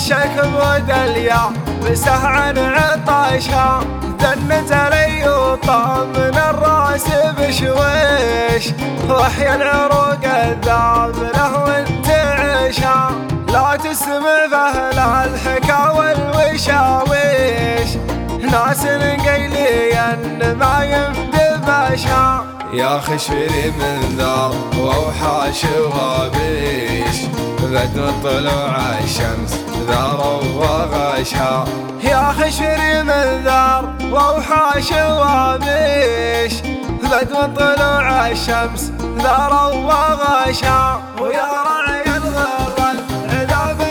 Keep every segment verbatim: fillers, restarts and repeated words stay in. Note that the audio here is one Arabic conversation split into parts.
رشك بودليا بسه عن عطاشها دنت علي وطام من الراس بشويش وحيا العروق الذاب له وانتعشها لا تسمع فهلا الحكاوى والوشاويش ناس قيليا ما يندبشها يا خشري من ذار واوحى شوابيش بدر طلوع الشمس ذار وغشها يا خشري من ذار واوحى شوابيش بدر طلوع الشمس ذار وغشها ويا رعي الغرل عذاب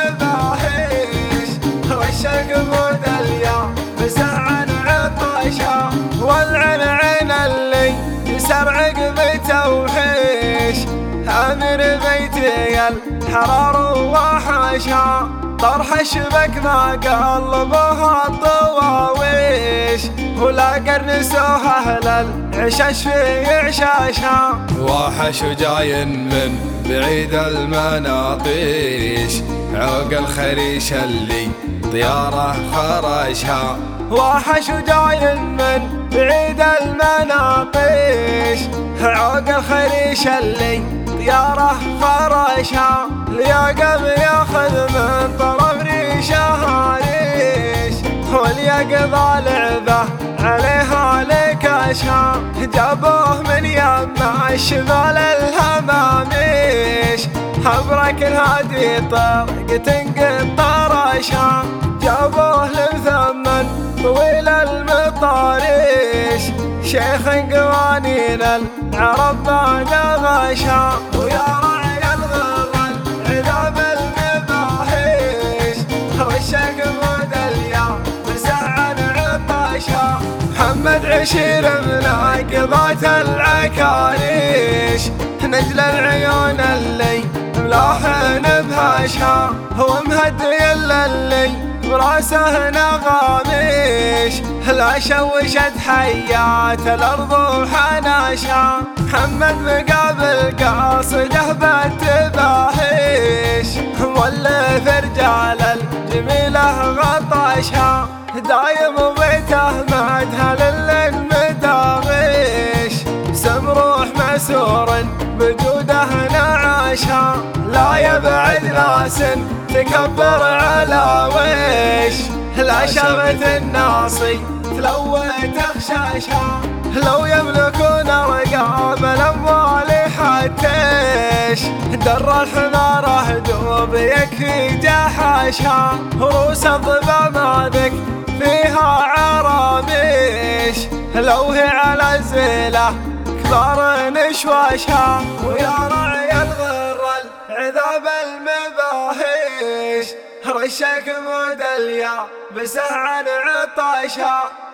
المباحيش رشك بودليا بسه عن عطاشها والعنعن اللي يسرعق بتوحيش امر بيتي الحرار وحشها طرح شبك ما قلبها الضواويش ولا قرنسوها اهل العشش في عشاشها واحش جاي من بعيد المناطيش عوق الخريش اللي طياره خرشها واحش جاي من بعيد المناطيش عوق الخريش اللي طياره خرشها اليقظ ياخذ من طرف ريشه ريش واليقظ لعبه عليها لكشها جابوه من يمه الشمال الهماميش حبرك الهادي طرق قطرشها جابوه لمثمن طويل المطاريش شيخ قوانين العرب بعد غشها ويا رعي الغرل عذاب المباحيش رشك بودليا بسه عن عطاشها محمد عشير مناقضات العكاريش نجل العيون اللي ملاحن بهاشها هو مهدي اللي براسه نغاميش لا شوشت حيات الارض وحناشها محمد مقابل قاصده بالتباهيش مولف رجال الجميله غطاشها دايم بيته معدها للمداغيش سمروح مسور بجوده نعاشها لا يبعد ناس تكبر على ويش لا شافت الناصي تلوت خشاشها لو يملكون رقاب الاموال حتيش در الحمار دوب يكفي جحاشها روس الضبا ماذك فيها عراميش لو هي على الزيله كبار نشواشها ويا رعي الغرل عذاب المباحيش رشك بودليا بسه عن عطاشها